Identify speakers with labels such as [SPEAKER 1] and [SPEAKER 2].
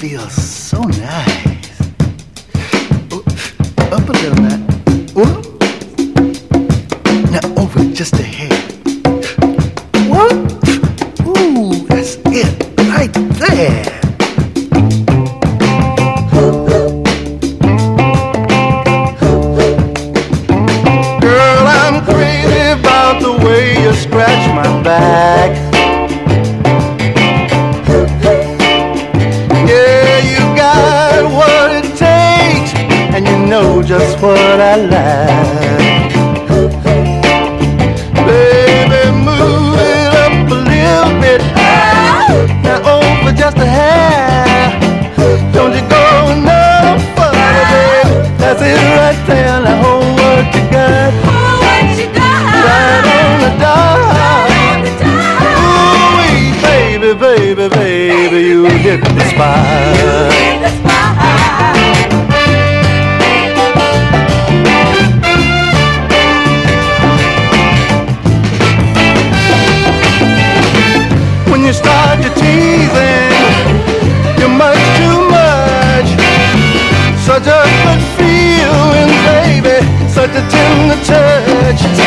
[SPEAKER 1] feels so nice. Oh, up a little now. Whoa. Now over just a hair. What? Ooh, that's it right there. Girl, I'm crazy about the way you scratch my back. Know just what I like. Baby, move it up a little bit. Now over just a hair. Don't you go no further, baby. That's it right there. Now hold what you got. Right on the dot. Ooh, baby, baby, baby, you hit the spot. You start your teasing, you're much too much. Such a good feeling, baby, such a tender touch.